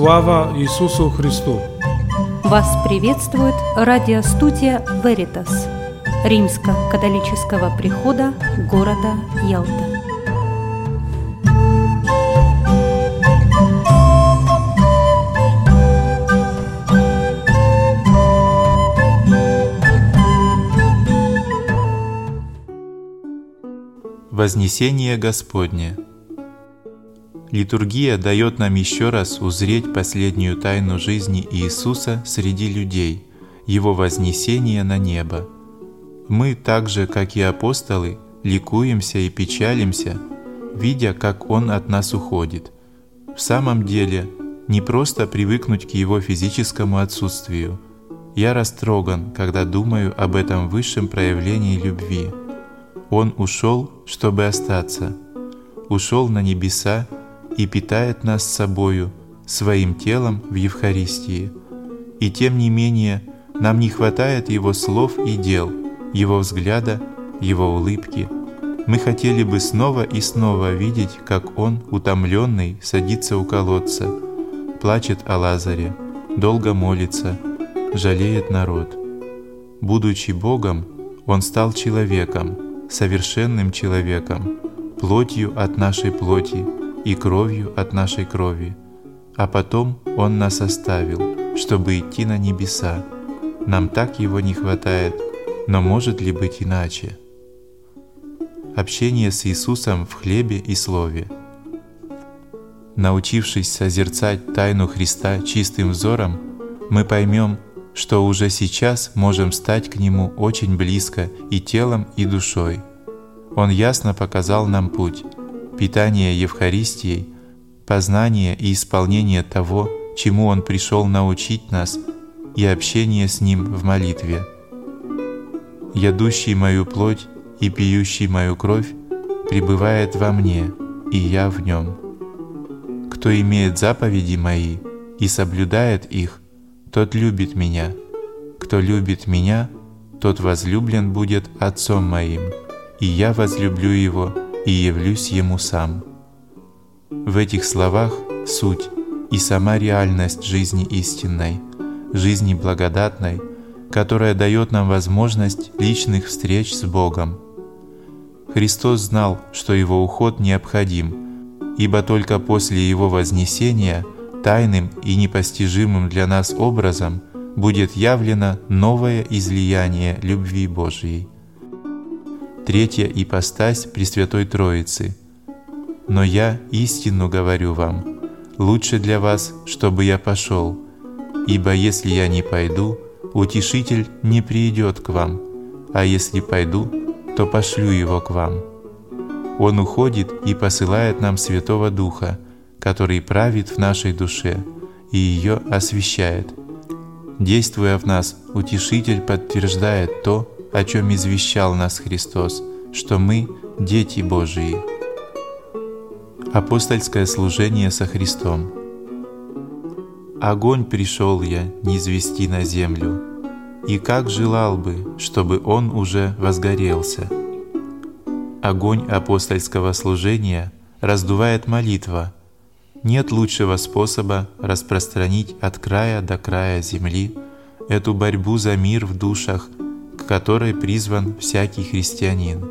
Слава Иисусу Христу! Вас приветствует радиостудия Veritas Римско-католического прихода города Ялта. Вознесение Господне. Литургия дает нам еще раз узреть последнюю тайну жизни Иисуса среди людей, Его вознесение на небо. Мы, так же, как и апостолы, ликуемся и печалимся, видя, как Он от нас уходит. В самом деле, не просто привыкнуть к Его физическому отсутствию. Я растроган, когда думаю об этом высшем проявлении любви. Он ушел, чтобы остаться, ушел на небеса и питает нас собою, своим телом в Евхаристии. И тем не менее, нам не хватает Его слов и дел, Его взгляда, Его улыбки. Мы хотели бы снова и снова видеть, как Он, утомленный, садится у колодца, плачет о Лазаре, долго молится, жалеет народ. Будучи Богом, Он стал человеком, совершенным человеком, плотью от нашей плоти и кровью от нашей крови. А потом Он нас оставил, чтобы идти на небеса. Нам так Его не хватает, но может ли быть иначе? Общение с Иисусом в хлебе и слове. Научившись созерцать тайну Христа чистым взором, мы поймем, что уже сейчас можем стать к Нему очень близко и телом, и душой. Он ясно показал нам путь — питание Евхаристией, познание и исполнение того, чему Он пришел научить нас, и общение с Ним в молитве. «Ядущий мою плоть и пьющий мою кровь пребывает во мне, и я в нем. Кто имеет заповеди мои и соблюдает их, тот любит меня. Кто любит меня, тот возлюблен будет Отцом моим, и я возлюблю его и явлюсь ему сам». В этих словах суть и сама реальность жизни истинной, жизни благодатной, которая дает нам возможность личных встреч с Богом. Христос знал, что Его уход необходим, ибо только после Его вознесения тайным и непостижимым для нас образом будет явлено новое излияние любви Божьей. Третья ипостась Пресвятой Троицы. «Но я истину говорю вам, лучше для вас, чтобы я пошел, ибо если я не пойду, Утешитель не придет к вам, а если пойду, то пошлю его к вам». Он уходит и посылает нам Святого Духа, который правит в нашей душе и ее освящает. Действуя в нас, Утешитель подтверждает то, о чем извещал нас Христос, что мы — дети Божии. Апостольское служение со Христом. «Огонь пришел я низвести на землю, и как желал бы, чтобы он уже возгорелся». Огонь апостольского служения раздувает молитва. Нет лучшего способа распространить от края до края земли эту борьбу за мир в душах, к которой призван всякий христианин.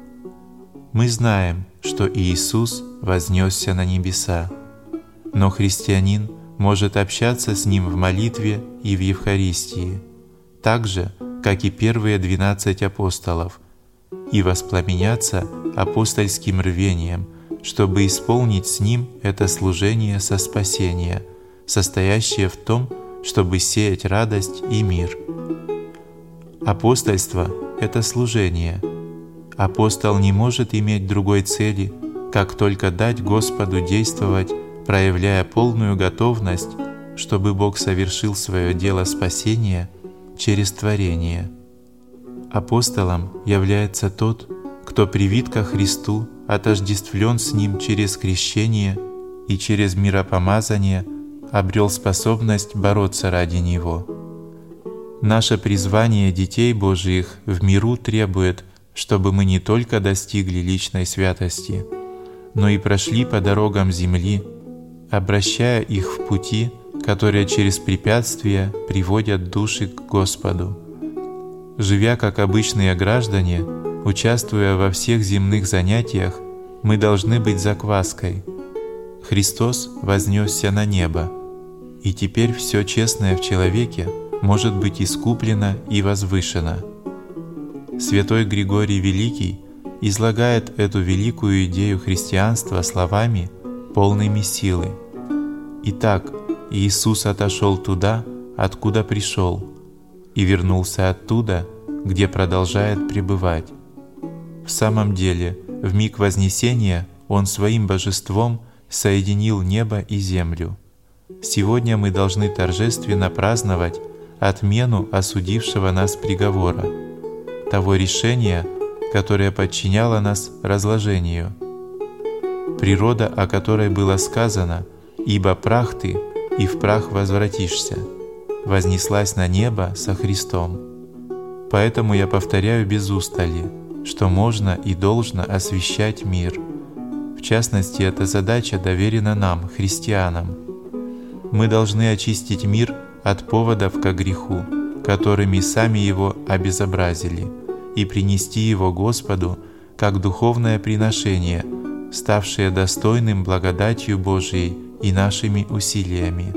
Мы знаем, что Иисус вознесся на небеса, но христианин может общаться с Ним в молитве и в Евхаристии, так же, как и первые 12 апостолов, и воспламеняться апостольским рвением, чтобы исполнить с Ним это служение со спасения, состоящее в том, чтобы сеять радость и мир. Апостольство — это служение. Апостол не может иметь другой цели, как только дать Господу действовать, проявляя полную готовность, чтобы Бог совершил свое дело спасения через творение. Апостолом является тот, кто привит ко Христу, отождествлен с Ним через крещение и через миропомазание обрел способность бороться ради Него. Наше призвание детей Божиих в миру требует, чтобы мы не только достигли личной святости, но и прошли по дорогам земли, обращая их в пути которые через препятствия приводят души к Господу. Живя как обычные граждане, участвуя во всех земных занятиях, мы должны быть закваской. Христос вознесся на небо, и теперь все честное в человеке может быть искуплено и возвышено. Святой Григорий Великий излагает эту великую идею христианства словами, полными силы. Итак, Иисус отошел туда, откуда пришел, и вернулся оттуда, где продолжает пребывать. В самом деле, в миг Вознесения Он своим божеством соединил небо и землю. Сегодня мы должны торжественно праздновать отмену осудившего нас приговора, того решения, которое подчиняло нас разложению. Природа, о которой было сказано: «Ибо прах ты, и в прах возвратишься», вознеслась на небо со Христом. Поэтому я повторяю без устали, что можно и должно освящать мир. В частности, эта задача доверена нам, христианам. Мы должны очистить мир от поводов ко греху, которыми сами его обезобразили, и принести его Господу как духовное приношение, ставшее достойным благодатью Божией и нашими усилиями.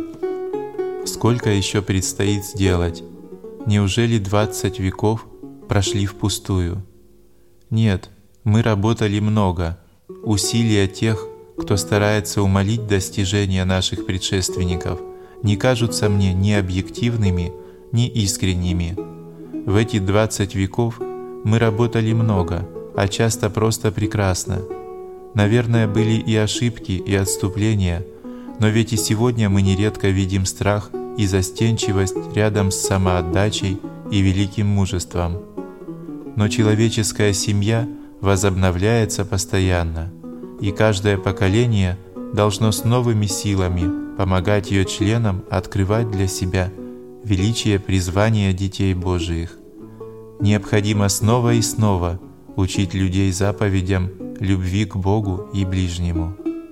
Сколько еще предстоит сделать? Неужели 20 веков прошли впустую? Нет, мы работали много. Усилия тех, кто старается умолить достижения наших предшественников, не кажутся мне ни объективными, ни искренними. В эти 20 веков мы работали много, а часто просто прекрасно. Наверное, были и ошибки, и отступления, но ведь и сегодня мы нередко видим страх и застенчивость рядом с самоотдачей и великим мужеством. Но человеческая семья возобновляется постоянно, и каждое поколение должно с новыми силами помогать ее членам открывать для себя величие призвания детей Божиих. Необходимо снова и снова учить людей заповедям любви к Богу и ближнему.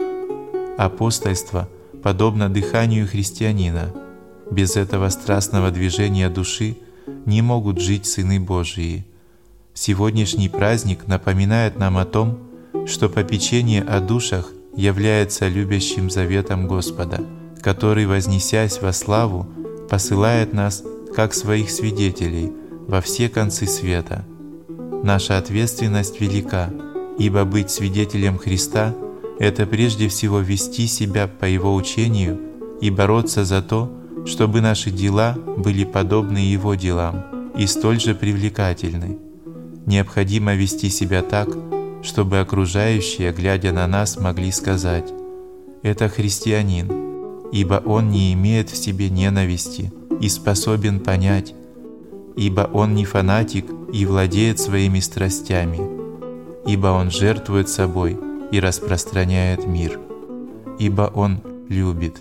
Апостольство подобно дыханию христианина. Без этого страстного движения души не могут жить сыны Божии. Сегодняшний праздник напоминает нам о том, что попечение о душах является любящим заветом Господа, который, вознесясь во славу, посылает нас как своих свидетелей во все концы света. Наша ответственность велика, ибо быть свидетелем Христа — это прежде всего вести себя по Его учению и бороться за то, чтобы наши дела были подобны Его делам и столь же привлекательны. Необходимо вести себя так, чтобы окружающие, глядя на нас, могли сказать: «Это христианин, ибо он не имеет в себе ненависти и способен понять, ибо он не фанатик и владеет своими страстями, ибо он жертвует собой и распространяет мир, ибо он любит».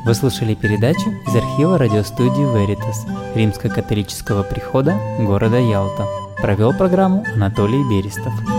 Вы слушали передачу из архива радиостудии Veritas Римско-католического прихода города Ялта. Провел программу Анатолий Берестов.